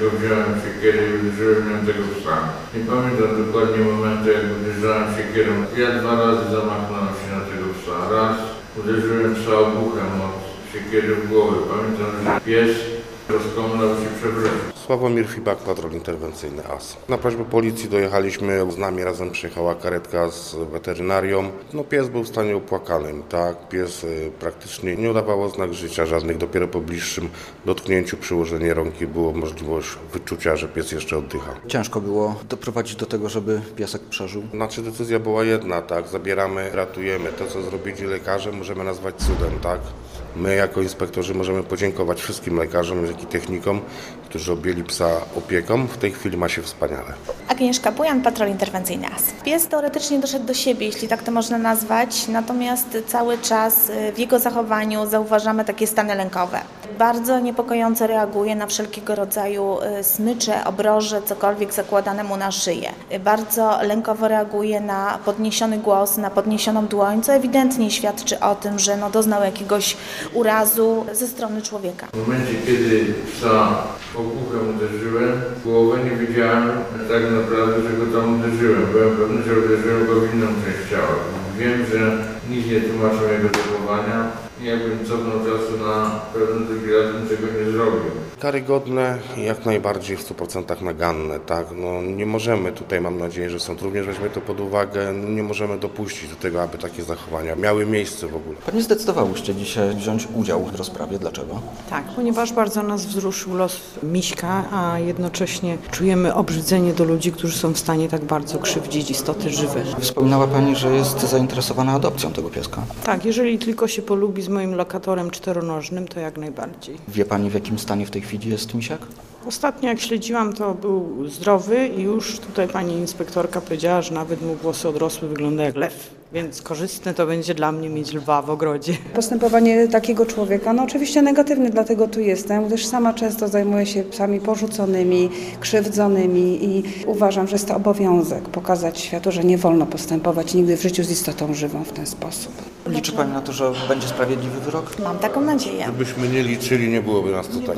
tylko wziąłem siekierę i uderzyłem nią tego psa. Nie pamiętam dokładnie momentu, jak uderzałem siekierą. Ja 2 razy zamachnąłem się na tego psa. Raz uderzyłem psa obuchem od siekiery w głowę. Pamiętam, że pies rozkomlał się przewrócił. Sławomir Fibak, patrol interwencyjny AS. Na prośbę policji dojechaliśmy, z nami razem przyjechała karetka z weterynarią. Pies był w stanie opłakanym, tak? Pies praktycznie nie udawał oznak życia żadnych, dopiero po bliższym dotknięciu, przyłożeniu rąki było możliwość wyczucia, że pies jeszcze oddycha. Ciężko było doprowadzić do tego, żeby piesek przeżył. Decyzja była jedna, tak? Zabieramy, ratujemy. To, co zrobili lekarze, możemy nazwać cudem, tak? My jako inspektorzy możemy podziękować wszystkim lekarzom, jak i technikom, którzy objęli psa opieką. W tej chwili ma się wspaniale. Agnieszka Bujan, patrol interwencyjny AS. Pies teoretycznie doszedł do siebie, jeśli tak to można nazwać, natomiast cały czas w jego zachowaniu zauważamy takie stany lękowe. Bardzo niepokojąco reaguje na wszelkiego rodzaju smycze, obroże, cokolwiek zakładane mu na szyję. Bardzo lękowo reaguje na podniesiony głos, na podniesioną dłoń, co ewidentnie świadczy o tym, że doznał jakiegoś urazu ze strony człowieka. W momencie, kiedy psa obuchem uderzyłem w głowę, nie wiedziałem tak naprawdę, że go tam uderzyłem. Byłem pewny, że uderzyłem go w inną część ciała. Wiem, że nic nie tłumaczą jego zachowania. Jakbym cofnął czasu na pewno drugi raz bym tego nie zrobił. Karygodne i jak najbardziej w 100% naganne, tak? Nie możemy tutaj, mam nadzieję, że sąd również weźmie to pod uwagę, nie możemy dopuścić do tego, aby takie zachowania miały miejsce w ogóle. Pani zdecydowałyście dzisiaj wziąć udział w rozprawie. Dlaczego? Tak, ponieważ bardzo nas wzruszył los Miśka, a jednocześnie czujemy obrzydzenie do ludzi, którzy są w stanie tak bardzo krzywdzić istoty żywe. Wspominała Pani, że jest zainteresowana adopcją tego pieska. Tak, jeżeli tylko się polubi z moim lokatorem czteronożnym, to jak najbardziej. Wie Pani, w jakim stanie w tej chwili jest misiak? Ostatnio jak śledziłam, to był zdrowy i już tutaj pani inspektorka powiedziała, że nawet mu włosy odrosły, wygląda jak lew. Więc korzystne to będzie dla mnie mieć lwa w ogrodzie. Postępowanie takiego człowieka, oczywiście negatywne, dlatego tu jestem, gdyż sama często zajmuję się psami porzuconymi, krzywdzonymi i uważam, że jest to obowiązek pokazać światu, że nie wolno postępować nigdy w życiu z istotą żywą w ten sposób. Liczy Pani na to, że będzie sprawiedliwy wyrok? Mam taką nadzieję. Gdybyśmy nie liczyli, nie byłoby nas tutaj.